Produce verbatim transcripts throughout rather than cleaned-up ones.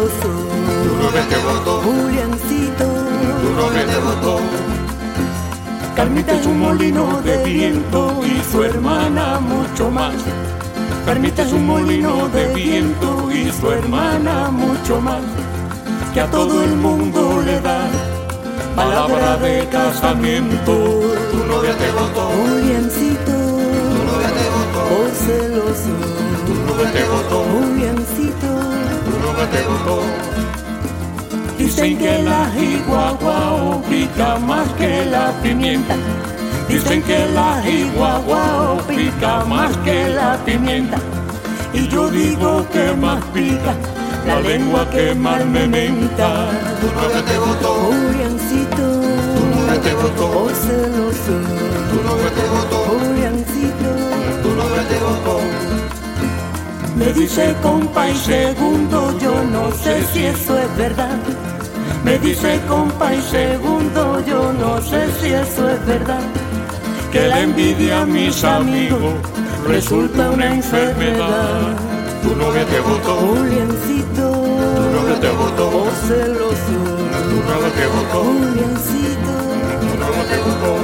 celoso. Tu novia te botó, Juliancito. tu novia te botó. Carmita es un molino de viento y su hermana mucho más. Carmita es un molino de viento y su hermana mucho más, que a todo el mundo le da palabra de casamiento. Tu novia te botó, Juliancito, tu novia te botó, por celoso. tu novia te botó, Juliancito. tu novia te botó. Dicen que la jiguaguao pica más que la pimienta. Dicen que la jiguaguao pica más que la pimienta. Y yo digo que más pica la lengua que mal me menta. Tu novia te botó, Juliancito, tu novia te botó, por celoso. tu novia te botó, Juliancito. tu novia te botó. Me dice compa y segundo, yo no sé si eso es verdad. Me dice compa y segundo, yo no sé si eso es verdad. Que la envidia, mis amigos, resulta una enfermedad. Tu novia te botó, Juliancito, tu novia te botó, por celoso. tu novia te botó, Juliancito. tu novia te botó.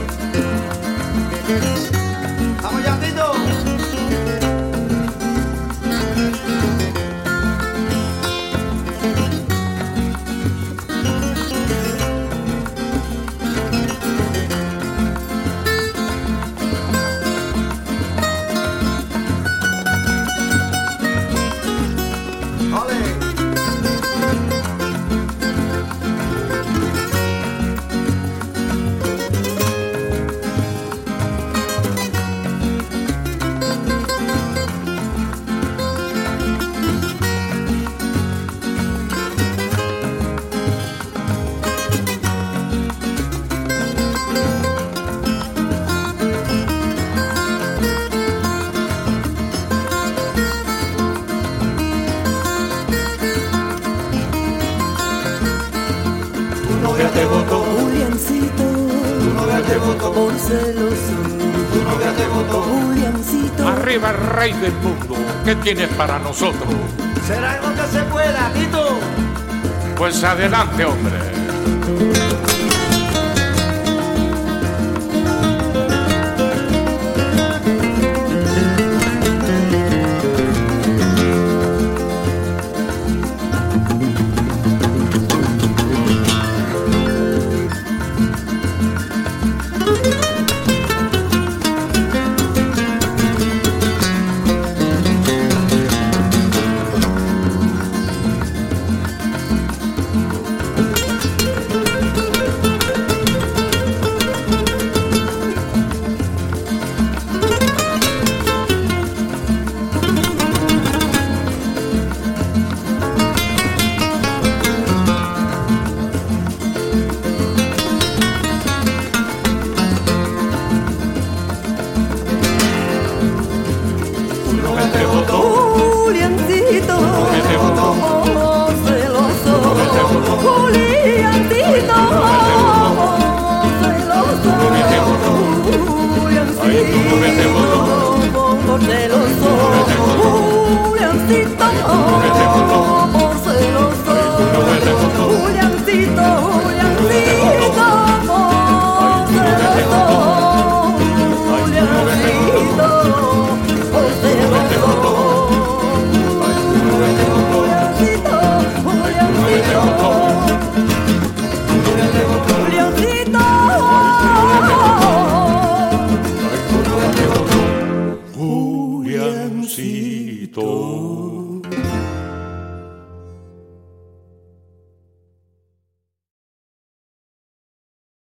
¡Vamos, Yandito! Tu novia te botó, Juliancito, tu novia te botó, por celoso. tu novia te botó. Juliancito. Arriba el rey del mundo, ¿qué tienes para nosotros? Será algo que se pueda, Tito. Pues adelante, hombre. Juliancito, oh, celoso. Juliancito, oh, celoso. Juliancito, por celoso. Juliancito, por celoso. Juliancito, Juliancito, por celoso. Juliancito, por celoso. Juliancito.